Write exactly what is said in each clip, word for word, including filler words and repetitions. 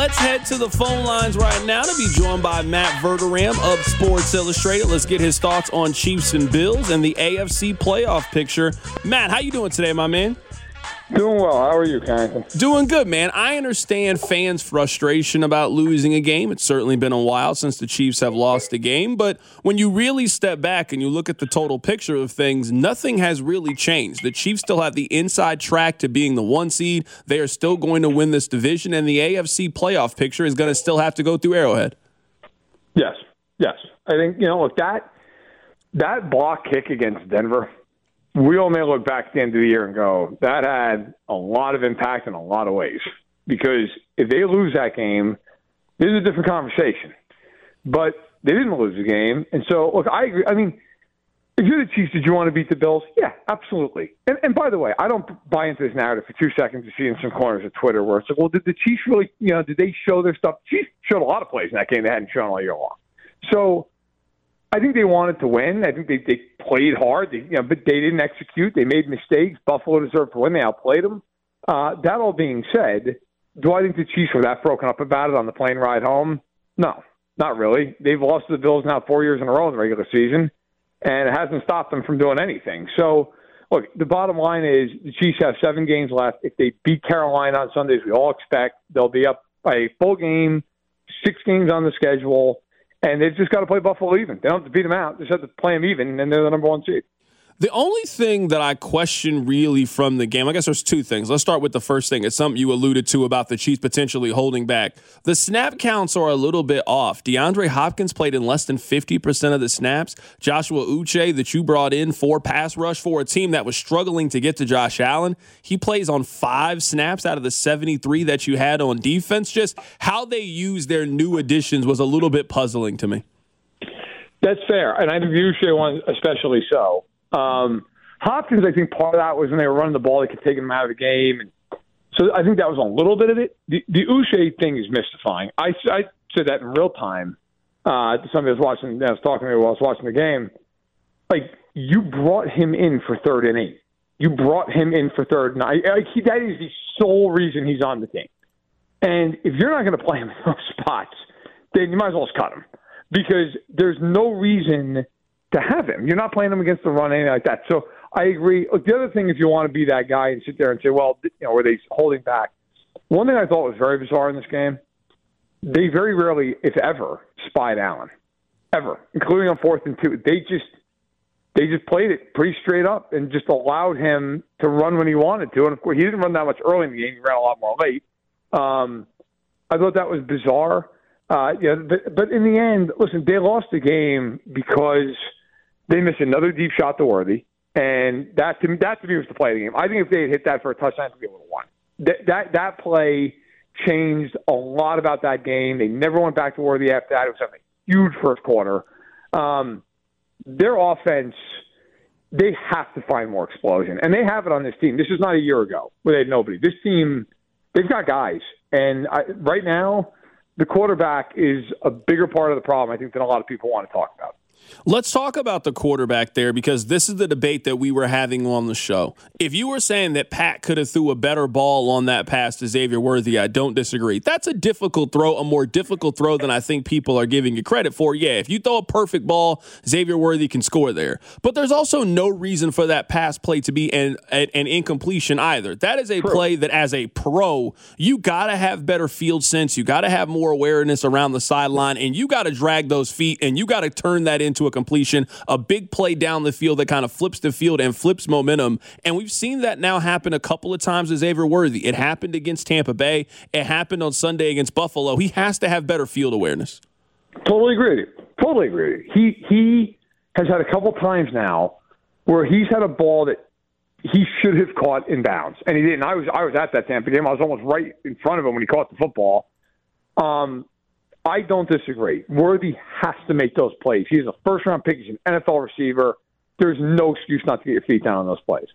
Let's head to the phone lines right now to be joined by Matt Verderam of Sports Illustrated. Let's get his thoughts on Chiefs and Bills and the A F C playoff picture. Matt, how you doing today, my man? Doing well. How are you, Carrington? Doing good, man. I understand fans' frustration about losing a game. It's certainly been a while since the Chiefs have lost a game. But when you really step back and you look at the total picture of things, nothing has really changed. The Chiefs still have the inside track to being the one seed. They are still going to win this division, and the A F C playoff picture is going to still have to go through Arrowhead. Yes, yes. I think, you know, look, that, that block kick against Denver, we all may look back at the end of the year and go, that had a lot of impact in a lot of ways. Because if they lose that game, this is a different conversation. But they didn't lose the game. And so, look, I agree. I mean, if you're the Chiefs, did you want to beat the Bills? Yeah, absolutely. And, and by the way, I don't buy into this narrative for two seconds to see in some corners of Twitter where it's like, well, did the Chiefs really, you know, did they show their stuff? The Chiefs showed a lot of plays in that game they hadn't shown all year long. So, I think they wanted to win. I think they, they played hard, they, you know, but they didn't execute. They made mistakes. Buffalo deserved to win. They outplayed them. Uh, that all being said, do I think the Chiefs were that broken up about it on the plane ride home? No, not really. They've lost to the Bills now four years in a row in the regular season, and it hasn't stopped them from doing anything. So, look, the bottom line is the Chiefs have seven games left. If they beat Carolina on Sundays, we all expect they'll be up by a full game, six games on the schedule. And they've just got to play Buffalo even. They don't have to beat them out. They just have to play them even, and they're the number one seed. The only thing that I question really from the game, I guess there's two things. Let's start with the first thing. It's something you alluded to about the Chiefs potentially holding back. The snap counts are a little bit off. DeAndre Hopkins played in less than fifty percent of the snaps. Joshua Uche, that you brought in for pass rush for a team that was struggling to get to Josh Allen, he plays on five snaps out of the seventy-three that you had on defense. Just how they use their new additions was a little bit puzzling to me. That's fair, and I think the Uche one especially so. Um, Hopkins, I think part of that was when they were running the ball, they could take him out of the game. And so I think that was a little bit of it. The, the Uche thing is mystifying. I, I said that in real time uh, to somebody that was watching, that was talking to me while I was watching the game. Like, you brought him in for third and eight. You brought him in for third and nine. Like, he, that is the sole reason he's on the team. And if you're not going to play him in those spots, then you might as well just cut him. Because there's no reason to have him. You're not playing him against the run, anything like that. So I agree. Look, the other thing, if you want to be that guy and sit there and say, well, you know, were they holding back? One thing I thought was very bizarre in this game, they very rarely, if ever, spied Allen. Ever. Including on fourth and two. They just they just played it pretty straight up and just allowed him to run when he wanted to. And, of course, he didn't run that much early in the game. He ran a lot more late. Um, I thought that was bizarre. Uh, yeah, but, but in the end, listen, they lost the game because they missed another deep shot to Worthy, and that to me, that to me was the play of the game. I think if they had hit that for a touchdown, they would have won. That, that that play changed a lot about that game. They never went back to Worthy after that. It was a huge first quarter. Um, their offense, they have to find more explosion, and they have it on this team. This is not a year ago where they had nobody. This team, they've got guys, and I, right now, the quarterback is a bigger part of the problem, I think, than a lot of people want to talk about. Let's talk about the quarterback there, because this is the debate that we were having on the show. If you were saying that Pat could have threw a better ball on that pass to Xavier Worthy, I don't disagree. That's a difficult throw, a more difficult throw than I think people are giving you credit for. Yeah, if you throw a perfect ball, Xavier Worthy can score there. But there's also no reason for that pass play to be an, an, an incompletion either. That is a True. play that, as a pro, you got to have better field sense. You got to have more awareness around the sideline, and you got to drag those feet, and you got to turn that into a completion, a big play down the field that kind of flips the field and flips momentum. And we've seen that now happen a couple of times with Xavier Worthy. It happened against Tampa Bay. It happened on Sunday against Buffalo. He has to have better field awareness. Totally agree with you. Totally agree with you. He, he has had a couple times now where he's had a ball that he should have caught in bounds, and he didn't. I was I was at that Tampa game. I was almost right in front of him when he caught the football. Um, I don't disagree. Worthy has to make those plays. He's a first-round pick. He's an N F L receiver. There's no excuse not to get your feet down on those plays.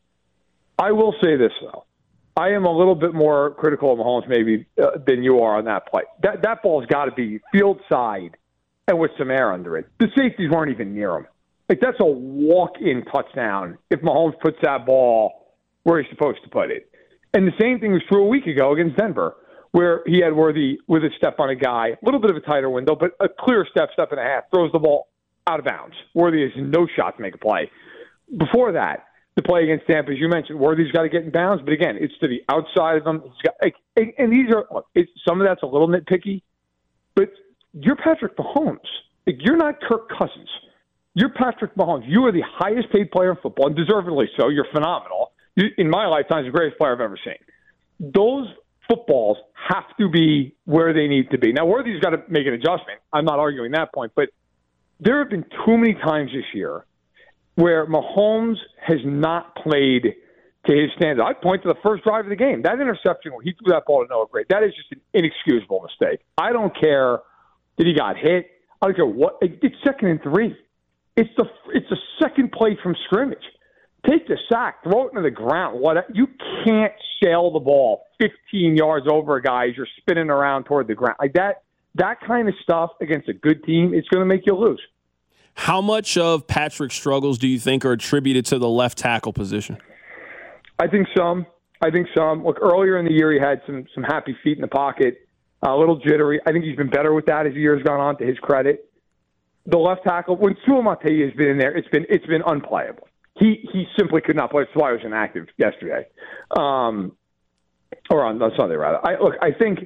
I will say this, though. I am a little bit more critical of Mahomes maybe uh, than you are on that play. That that ball's got to be field side and with some air under it. The safeties weren't even near him. Like, that's a walk-in touchdown if Mahomes puts that ball where he's supposed to put it. And the same thing was true a week ago against Denver, where he had Worthy with a step on a guy, a little bit of a tighter window, but a clear step, step and a half, throws the ball out of bounds. Worthy has no shot to make a play. Before that, the play against Tampa, as you mentioned, Worthy's got to get in bounds, but again, it's to the outside of him. He's got, like, and, and these are it's, some of that's a little nitpicky, but you're Patrick Mahomes. Like, you're not Kirk Cousins. You're Patrick Mahomes. You are the highest paid player in football, and deservedly so. You're phenomenal. You, in my lifetime, you're the greatest player I've ever seen. Those footballs have to be where they need to be. Now, Worthy's got to make an adjustment. I'm not arguing that point, but there have been too many times this year where Mahomes has not played to his standards. I'd point to the first drive of the game. That interception where he threw that ball to Noah Gray, that is just an inexcusable mistake. I don't care that he got hit. I don't care what. It's second and three. It's the it's a second play from scrimmage. Take the sack, throw it into the ground. What you can't sail the ball fifteen yards over a guy as you're spinning around toward the ground. Like that that kind of stuff against a good team, it's going to make you lose. How much of Patrick's struggles do you think are attributed to the left tackle position? I think some. I think some. Look, earlier in the year he had some some happy feet in the pocket, a little jittery. I think he's been better with that as the year's gone on, to his credit. The left tackle, when Suamataia has been in there, it's been it's been unplayable. He he simply could not play. That's why he was inactive yesterday, um, or on, on Sunday rather. I, look, I think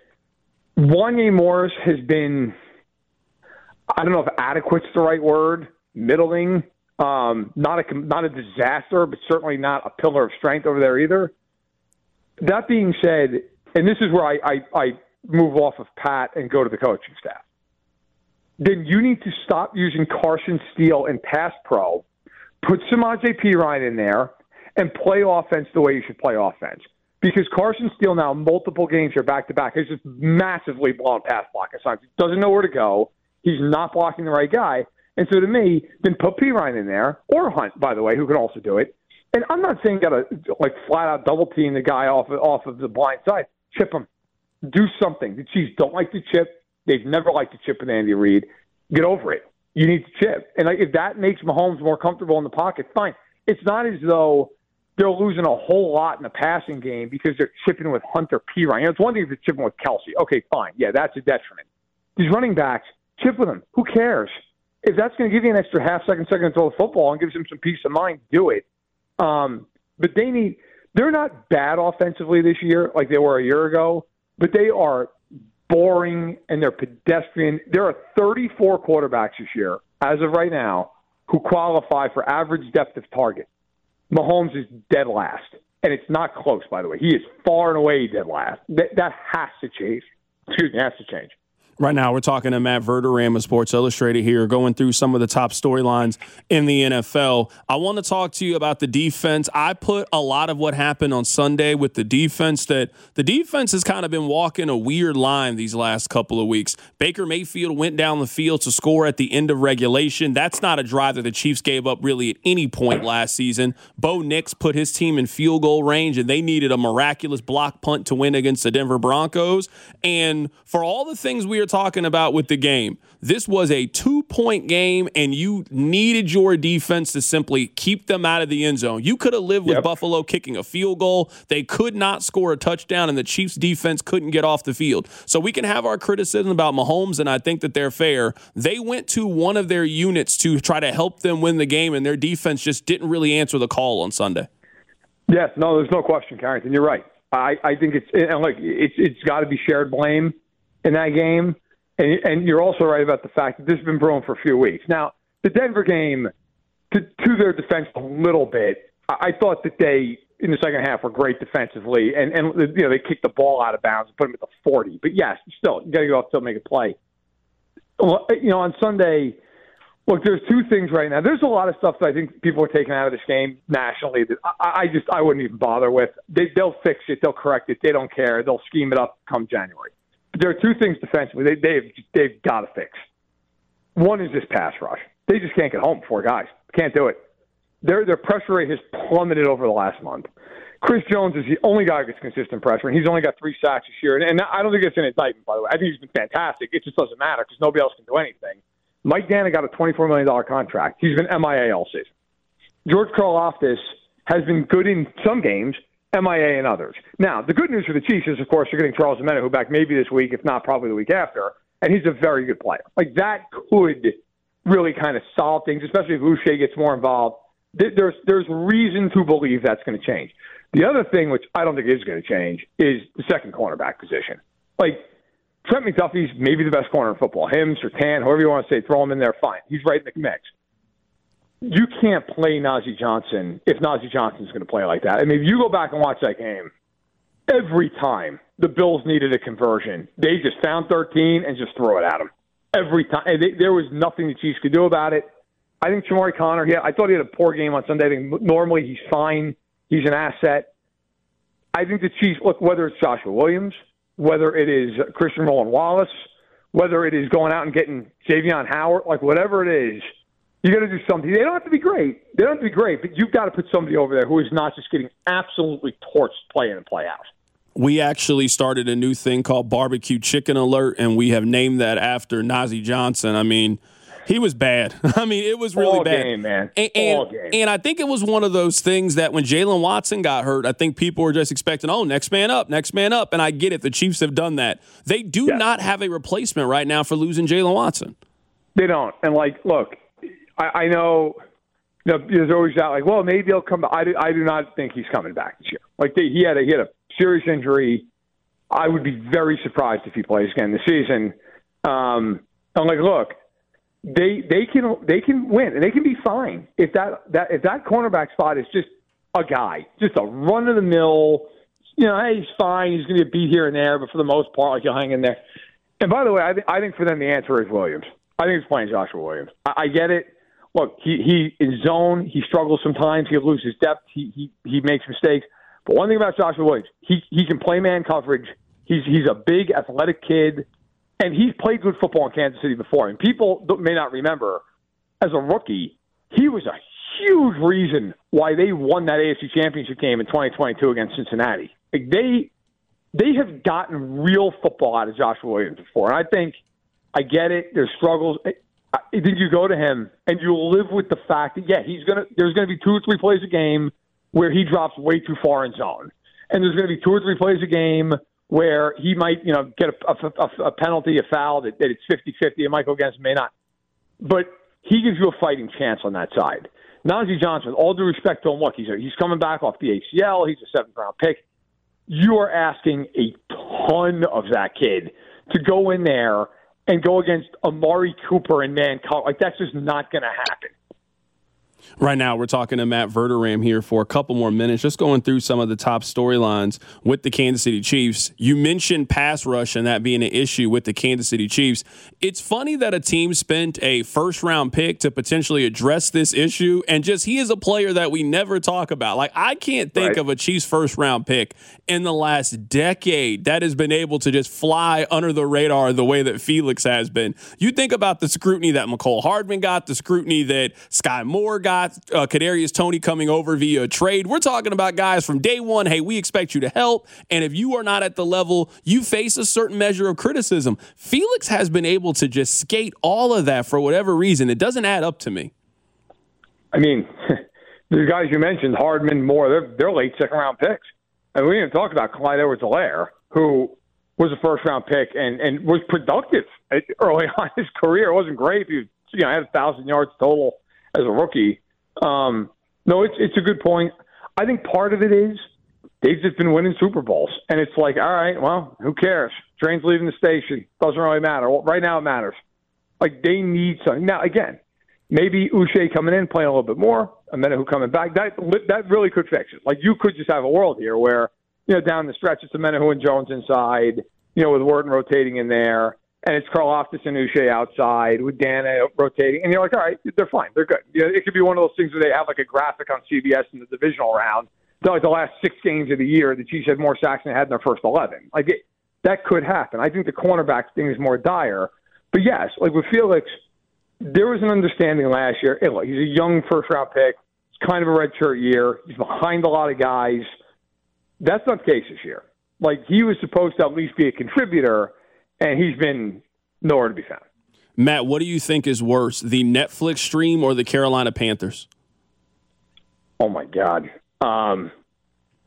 Wanya Morris has been, I don't know if adequate's the right word, middling, um, not a not a disaster, but certainly not a pillar of strength over there either. That being said, and this is where I I, I move off of Pat and go to the coaching staff. Then you need to stop using Carson Steele in pass pro, put Samaje Perine in there, and play offense the way you should play offense. Because Carson Steele now, multiple games here back-to-back, has just massively blown pass block assignments. He doesn't know where to go. He's not blocking the right guy. And so to me, then put Perine in there, or Hunt, by the way, who can also do it. And I'm not saying got to like flat-out double-team the guy off of, off of the blind side. Chip him. Do something. The Chiefs don't like to chip. They've never liked to chip with Andy Reid. Get over it. You need to chip. And like, if that makes Mahomes more comfortable in the pocket, fine. It's not as though they're losing a whole lot in the passing game because they're chipping with Hunter Perine. You know, it's one thing if they're chipping with Kelsey. Okay, fine. Yeah, that's a detriment. These running backs, chip with them. Who cares? If that's going to give you an extra half second, second to throw the football and gives them some peace of mind, do it. Um, but they need – they're not bad offensively this year like they were a year ago, but they are – boring, and they're pedestrian. There are thirty-four quarterbacks this year, as of right now, who qualify for average depth of target. Mahomes is dead last, and it's not close, by the way. He is far and away dead last. That, that has to change. Excuse me, has to change. Right now, we're talking to Matt Verderame of Sports Illustrated here, going through some of the top storylines in the N F L. I want to talk to you about the defense. I put a lot of what happened on Sunday with the defense, that the defense has kind of been walking a weird line these last couple of weeks. Baker Mayfield went down the field to score at the end of regulation. That's not a drive that the Chiefs gave up really at any point last season. Bo Nix put his team in field goal range, and they needed a miraculous block punt to win against the Denver Broncos. And for all the things we are talking about with the game, this was a two-point game, and you needed your defense to simply keep them out of the end zone. You could have lived with yep. Buffalo kicking a field goal. They could not score a touchdown, and the Chiefs' defense couldn't get off the field. So we can have our criticism about Mahomes, and I think that they're fair. They went to one of their units to try to help them win the game, and their defense just didn't really answer the call on Sunday. Yes, no, there's no question, Carrington. You're right. I, I think it's and look, it's it's got to be shared blame in that game. And, and you're also right about the fact that this has been brewing for a few weeks. Now, the Denver game, to, to their defense a little bit, I, I thought that they, in the second half, were great defensively. And, and you know, they kicked the ball out of bounds and put them at the forty. But, yes, still, you got to go out still make a play. Well, you know, on Sunday, look, there's two things right now. There's a lot of stuff that I think people are taking out of this game nationally that I, I just I wouldn't even bother with. They, they'll fix it. They'll correct it. They don't care. They'll scheme it up come January. There are two things defensively they, they've they've got to fix. One is this pass rush. They just can't get home four guys. Can't do it. Their their pressure rate has plummeted over the last month. Chris Jones is the only guy who gets consistent pressure, and he's only got three sacks this year. And, and I don't think it's an indictment, by the way. I think he's been fantastic. It just doesn't matter because nobody else can do anything. Mike Dana got a twenty-four million dollars contract. He's been M I A all season. George Karlaftis has been good in some games, M I A and others. Now, the good news for the Chiefs is, of course, you're getting Charles Omenihu back maybe this week, if not probably the week after, and he's a very good player. Like, that could really kind of solve things, especially if Uche gets more involved. There's, there's reason to believe that's going to change. The other thing, which I don't think is going to change, is the second cornerback position. Like, Trent McDuffie's maybe the best corner in football. Him, Surtain, whoever you want to say, throw him in there, fine. He's right in the mix. You can't play Najee Johnson if Najee Johnson's going to play like that. I mean, if you go back and watch that game, every time the Bills needed a conversion, they just found thirteen and just throw it at him. Every time. And they, there was nothing the Chiefs could do about it. I think Shamari Connor, yeah, I thought he had a poor game on Sunday. I think normally he's fine. He's an asset. I think the Chiefs, look, whether it's Joshua Williams, whether it is Christian Roland-Wallace, whether it is going out and getting Xavier Howard, like whatever it is, you got to do something. They don't have to be great. They don't have to be great, but you've got to put somebody over there who is not just getting absolutely torched play in and play out. We actually started a new thing called Barbecue Chicken Alert, and we have named that after Najee Johnson. I mean, he was bad. I mean, it was really All bad. Game, man. And, and, All game. and I think it was one of those things that when Jalen Watson got hurt, I think people were just expecting, oh, next man up, next man up. And I get it. The Chiefs have done that. They do yeah. not have a replacement right now for losing Jalen Watson. They don't. And, like, look, I, I know, you know there's always that, like, well, maybe he'll come back. I do, I do not think he's coming back this year. Like, they, he, had a, he had a serious injury. I would be very surprised if he plays again this season. Um, I'm like, look, they they can they can win and they can be fine if that, that if that cornerback spot is just a guy, just a run of the mill. You know, hey, he's fine. He's going to get beat here and there, but for the most part, like, he'll hang in there. And by the way, I, th- I think for them the answer is Williams. I think it's playing Joshua Williams. I, I get it. Look, he he in zone, he struggles sometimes. He loses depth. He he he makes mistakes. But one thing about Joshua Williams, he he can play man coverage. He's he's a big athletic kid, and he's played good football in Kansas City before. And people may not remember, as a rookie, he was a huge reason why they won that A F C Championship game in twenty twenty-two against Cincinnati. Like they they have gotten real football out of Joshua Williams before, and I think I get it. There's struggles. I think you go to him and you live with the fact that yeah, he's gonna. There's gonna be two or three plays a game where he drops way too far in zone. And there's going to be two or three plays a game where he might, you know, get a, a, a penalty, a foul, that, that it's fifty-fifty. It might go against him, may not. But he gives you a fighting chance on that side. Najee Johnson, with all due respect to him, look, he's, a, he's coming back off the A C L. He's a seventh-round pick. You are asking a ton of that kid to go in there and go against Amari Cooper and man coverage. Like, that's just not going to happen. Right now, we're talking to Matt Verderame here for a couple more minutes, just going through some of the top storylines with the Kansas City Chiefs. You mentioned pass rush and that being an issue with the Kansas City Chiefs. It's funny that a team spent a first-round pick to potentially address this issue, and just he is a player that we never talk about. Like, I can't think right. of a Chiefs first-round pick in the last decade that has been able to just fly under the radar the way that Felix has been. You think about the scrutiny that McCole Hardman got, the scrutiny that Sky Moore got, Uh, Kadarius Toney coming over via a trade. We're talking about guys from day one. Hey, we expect you to help. And if you are not at the level, you face a certain measure of criticism. Felix has been able to just skate all of that for whatever reason. It doesn't add up to me. I mean, the guys you mentioned, Hardman, Moore, they're, they're late second round picks. And we didn't talk about Clyde Edwards-Helaire, who was a first round pick and, and was productive early on in his career. It wasn't great. He was, you know, had a thousand yards total as a rookie. Um, no, it's it's a good point. I think part of it is they've just been winning Super Bowls, and it's like, all right, well, who cares? Train's leaving the station. Doesn't really matter. Well, right now it matters. Like, they need something. Now, again, maybe Uche coming in, playing a little bit more, Omenihu coming back. That that really could fix it. Like, you could just have a world here where, you know, down the stretch, it's Omenihu and Jones inside, you know, with Wharton rotating in there. And it's Karlaftis and Uche outside with Dana rotating. And you're like, all right, they're fine. They're good. You know, it could be one of those things where they have like a graphic on C B S in the divisional round. So like the last six games of the year, the Chiefs had more sacks than they had in their first eleven. Like it, that could happen. I think the cornerback thing is more dire. But yes, like with Felix, there was an understanding last year. Hey, look, he's a young first-round pick. It's kind of a redshirt year. He's behind a lot of guys. That's not the case this year. Like, he was supposed to at least be a contributor, and he's been nowhere to be found. Matt, what do you think is worse, the Netflix stream or the Carolina Panthers? Oh, my God. Um,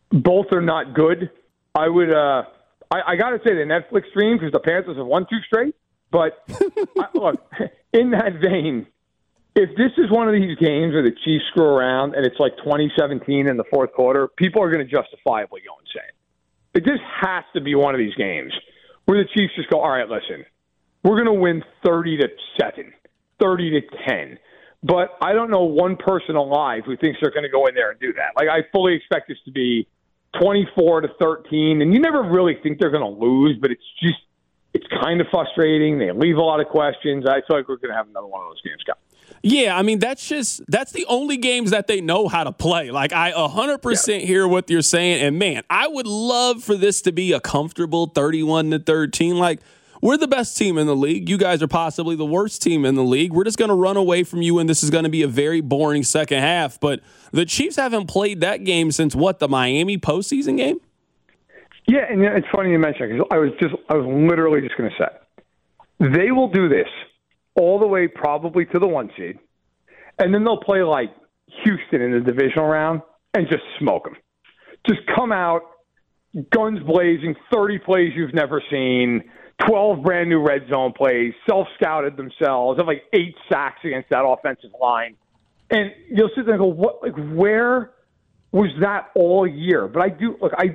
both are not good. I would, uh, I, I got to say the Netflix stream because the Panthers have won two straight. But I, look, in that vein, if this is one of these games where the Chiefs screw around and it's like twenty seventeen in the fourth quarter, people are going to justifiably go insane. It just has to be one of these games where the Chiefs just go, all right, listen, we're going to win thirty to seven, thirty to ten. But I don't know one person alive who thinks they're going to go in there and do that. Like, I fully expect this to be twenty-four to thirteen, and you never really think they're going to lose, but it's just, it's kind of frustrating. They leave a lot of questions. I feel like we're going to have another one of those games coming. Yeah, I mean, that's just, that's the only games that they know how to play. Like, I one hundred percent yeah. hear what you're saying, and man, I would love for this to be a comfortable thirty-one to thirteen. Like, we're the best team in the league. You guys are possibly the worst team in the league. We're just going to run away from you, and this is going to be a very boring second half. But the Chiefs haven't played that game since, what, the Miami postseason game? Yeah, and it's funny you mention it because I was just, I was literally just going to say, they will do this all the way probably to the one seed, and then they'll play like Houston in the divisional round and just smoke them. Just come out, guns blazing, thirty plays you've never seen, twelve brand new red zone plays, self-scouted themselves, have like eight sacks against that offensive line. And you'll sit there and go, what, like, where was that all year? But I do, look, I,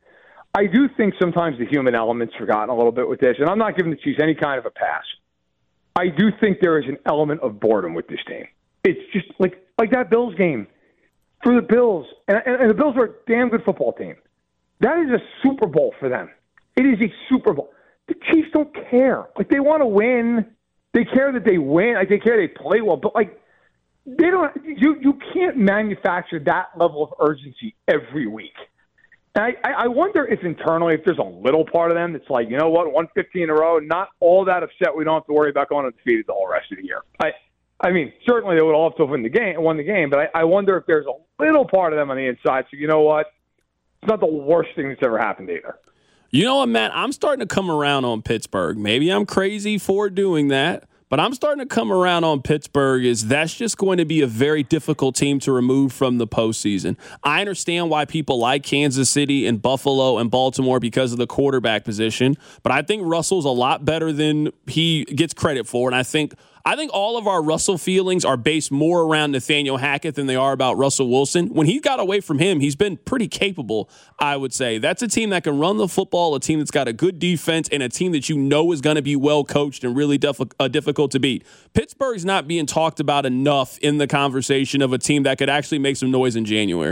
I do think sometimes the human element's forgotten a little bit with this, and I'm not giving the Chiefs any kind of a pass. I do think there is an element of boredom with this team. It's just like, like that Bills game for the Bills, and, and, and the Bills are a damn good football team. That is a Super Bowl for them. It is a Super Bowl. The Chiefs don't care. Like, they want to win. They care that they win. Like, they care they play well. But, like, they don't. You you can't manufacture that level of urgency every week. And I, I wonder if internally, if there's a little part of them that's like, you know what, one fifteen in a row, not all that upset. We don't have to worry about going undefeated the whole rest of the year. I I mean, certainly they would all have to win the game, won the game. But I, I wonder if there's a little part of them on the inside. So, you know what? It's not the worst thing that's ever happened either. You know what, Matt? I'm starting to come around on Pittsburgh. Maybe I'm crazy for doing that, but I'm starting to come around on Pittsburgh. Is that's just going to be a very difficult team to remove from the postseason. I understand why people like Kansas City and Buffalo and Baltimore because of the quarterback position, but I think Russell's a lot better than he gets credit for, and I think I think all of our Russell feelings are based more around Nathaniel Hackett than they are about Russell Wilson. When he got away from him, he's been pretty capable, I would say. That's a team that can run the football, a team that's got a good defense, and a team that you know is going to be well coached and really def- uh, difficult to beat. Pittsburgh's not being talked about enough in the conversation of a team that could actually make some noise in January.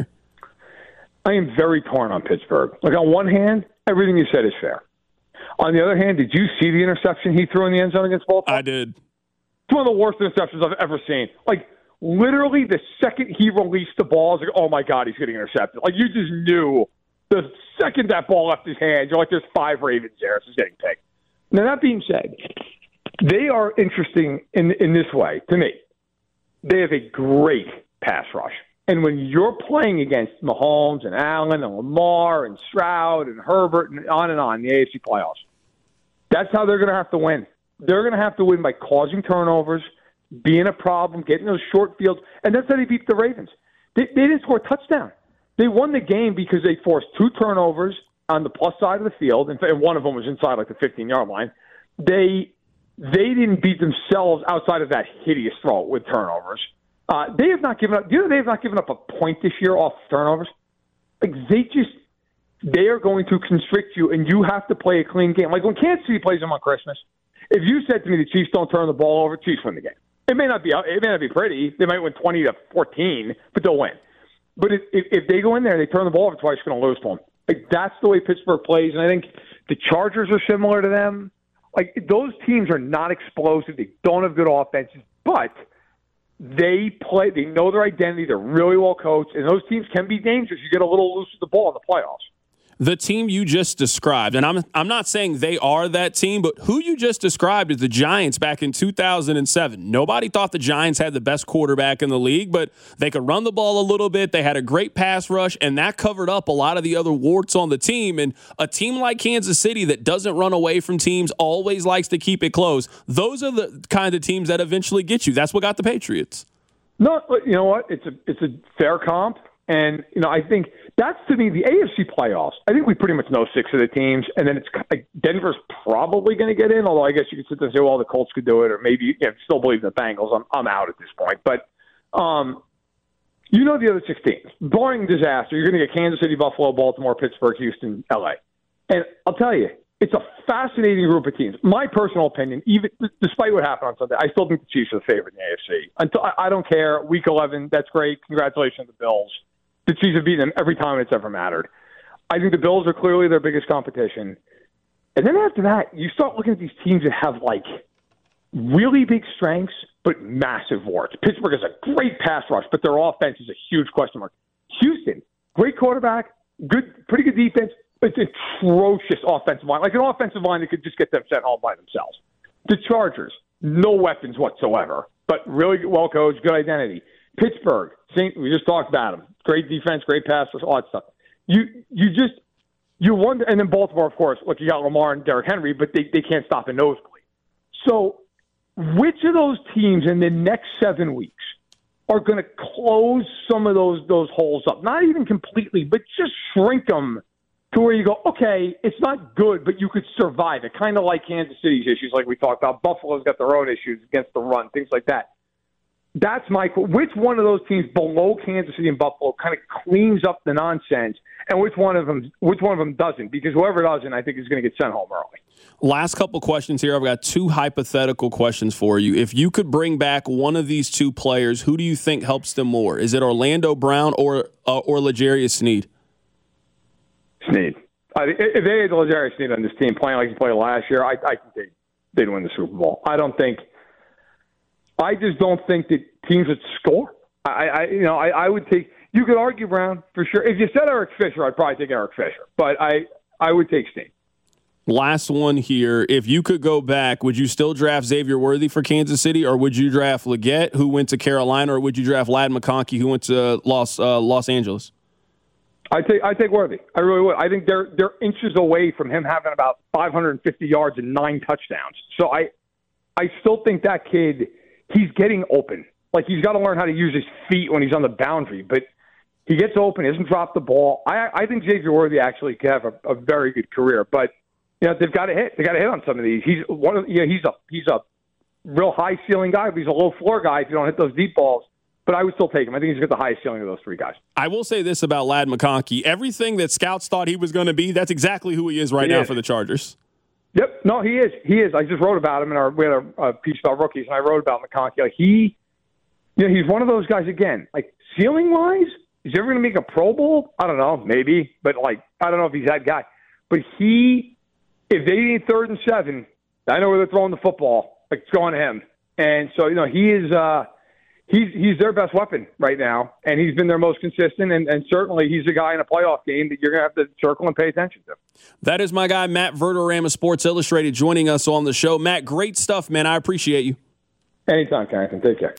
I am very torn on Pittsburgh. Like, on one hand, everything you said is fair. On the other hand, did you see the interception he threw in the end zone against Baltimore? I did. It's one of the worst interceptions I've ever seen. Like, literally the second he released the ball, I was like, oh, my God, he's getting intercepted. Like, you just knew the second that ball left his hands, you're like, there's five Ravens there. It's just getting picked. Now, that being said, they are interesting in in this way, to me. They have a great pass rush. And when you're playing against Mahomes and Allen and Lamar and Stroud and Herbert and on and on in the A F C playoffs, that's how they're going to have to win. They're going to have to win by causing turnovers, being a problem, getting those short fields, and that's how they beat the Ravens. They, they didn't score a touchdown. They won the game because they forced two turnovers on the plus side of the field, and one of them was inside like the fifteen-yard line. They they didn't beat themselves outside of that hideous throw with turnovers. Uh, they have not given up. You know, they have not given up a point this year off turnovers. Like, they just they are going to constrict you, and you have to play a clean game. Like when Kansas City plays them on Christmas. If you said to me the Chiefs don't turn the ball over, Chiefs win the game. It may not be it may not be pretty. They might win twenty to fourteen, but they'll win. But if, if, if they go in there and they turn the ball over twice, you're going to lose to them. Like, that's the way Pittsburgh plays, and I think the Chargers are similar to them. Like, those teams are not explosive. They don't have good offenses, but they play. They know their identity. They're really well coached, and those teams can be dangerous. You get a little loose with the ball in the playoffs. The team you just described, and I'm I'm not saying they are that team, but who you just described is the Giants back in two thousand seven. Nobody thought the Giants had the best quarterback in the league, but they could run the ball a little bit. They had a great pass rush, and that covered up a lot of the other warts on the team. And a team like Kansas City that doesn't run away from teams, always likes to keep it close. Those are the kind of teams that eventually get you. That's what got the Patriots. No, you know what? It's a it's a fair comp. And, you know, I think that's, to me, the A F C playoffs. I think we pretty much know six of the teams, and then it's like Denver's probably going to get in, although I guess you could sit there and say, well, the Colts could do it, or maybe you know, still believe in the Bengals. I'm, I'm out at this point. But um, you know the other six teams. Barring disaster, you're going to get Kansas City, Buffalo, Baltimore, Pittsburgh, Houston, L A. And I'll tell you, it's a fascinating group of teams. My personal opinion, even despite what happened on Sunday, I still think the Chiefs are the favorite in the A F C. Until I, I don't care. Week eleven, that's great. Congratulations to the Bills. The Chiefs have beaten them every time it's ever mattered. I think the Bills are clearly their biggest competition. And then after that, you start looking at these teams that have, like, really big strengths but massive warts. Pittsburgh is a great pass rush, but their offense is a huge question mark. Houston, great quarterback, good, pretty good defense, but it's atrocious offensive line. Like an offensive line that could just get them sent home by themselves. The Chargers, no weapons whatsoever, but really well coached, good identity. Pittsburgh, Saint, we just talked about them. Great defense, great pass rush, all that stuff. You you just you wonder, and then Baltimore, of course. Look, you got Lamar and Derrick Henry, but they, they can't stop a nosebleed. So, which of those teams in the next seven weeks are going to close some of those those holes up? Not even completely, but just shrink them to where you go, okay, it's not good, but you could survive it. Kind of like Kansas City's issues, like we talked about. Buffalo's got their own issues against the run, things like that. That's my – which one of those teams below Kansas City and Buffalo kind of cleans up the nonsense, and which one of them which one of them doesn't? Because whoever doesn't, I think, is going to get sent home early. Last couple questions here. I've got two hypothetical questions for you. If you could bring back one of these two players, who do you think helps them more? Is it Orlando Brown or uh, or L'Jarius Sneed? Sneed. I, if they had L'Jarius Sneed on this team playing like he played last year, I, I think they, they'd win the Super Bowl. I don't think – I just don't think that teams would score. I, I you know, I, I would take. You could argue Brown for sure. If you said Eric Fisher, I'd probably take Eric Fisher. But I, I would take Sneed. Last one here. If you could go back, would you still draft Xavier Worthy for Kansas City, or would you draft Leggett, who went to Carolina, or would you draft Ladd McConkey, who went to Los uh, Los Angeles? I take I take Worthy. I really would. I think they're they're inches away from him having about five hundred fifty yards and nine touchdowns. So I, I still think that kid. He's getting open. Like, he's got to learn how to use his feet when he's on the boundary. But he gets open. He doesn't drop the ball. I, I think Xavier Worthy actually could have a, a very good career. But, you know, they've got to hit. They've got to hit on some of these. He's one of, yeah, he's a he's a real high-ceiling guy, but he's a low-floor guy if you don't hit those deep balls. But I would still take him. I think he's got the highest ceiling of those three guys. I will say this about Ladd McConkey. Everything that scouts thought he was going to be, that's exactly who he is right he now is. for the Chargers. Yep. No, he is. He is. I just wrote about him in our we had a, a piece about rookies, and I wrote about McConkey. Like he, you know, he's one of those guys again. Like ceiling wise, is he ever going to make a Pro Bowl? I don't know, maybe, but like I don't know if he's that guy. But he, if they need third and seven, I know where they're throwing the football. Like it's going to him, and so you know he is. Uh, He's he's their best weapon right now, and he's been their most consistent, and, and certainly he's a guy in a playoff game that you're going to have to circle and pay attention to. That is my guy, Matt Verderame, Sports Illustrated, joining us on the show. Matt, great stuff, man. I appreciate you. Anytime, Carrington. Take care.